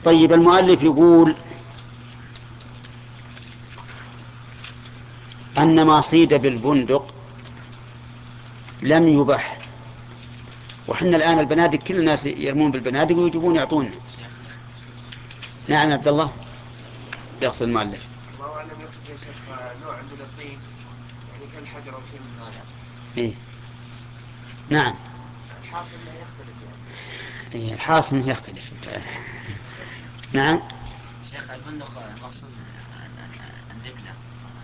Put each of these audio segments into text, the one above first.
طيب المؤلف يقول أن ما صيد بالبندق لم يبح، وحنا الآن البنادق كل الناس يرمون بالبنادق ويجيبون يعطونا. نعم يا عبد الله، يقصد المؤلف. الله أعلم يقصد يا شيخ نوع من الطين يعني كالحجر أو شيء من هذا. إيه؟ نعم. الحاصل أنه يختلف يعني. إيه الحاصل أنه يختلف. نعم. شيخ البندق المقصود النبلة.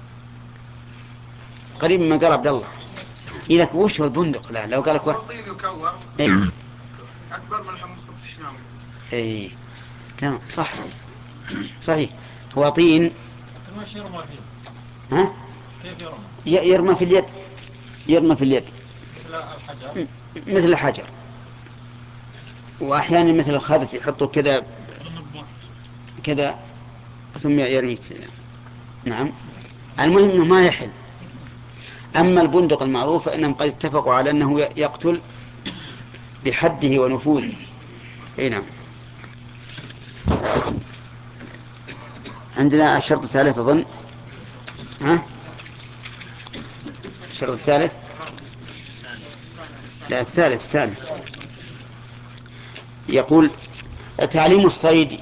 قريب مما قال عبد الله. لك وش هو البندق؟ لا لو قال لك هو طين يكور إيه؟ أكبر من حمص الشمام. إيه تمام صح، صحيح هو طين. وش يرمى فيه؟ ها؟ كيف يرمى؟ يرمى في اليد، يرمى في اليد مثل الحجر. مثل الحجر، وأحيانا مثل الخذف يحطوا كذا كذا ثم يرمي. نعم. المهم أنه ما يحل. أما البندق المعروف فإنهم قد اتفقوا على أنه يقتل بحده ونفوذه. أي نعم. عندنا الشرط الثالث أظن. ها؟ الشرط الثالث؟ لا الثالث. يقول تعليم الصيد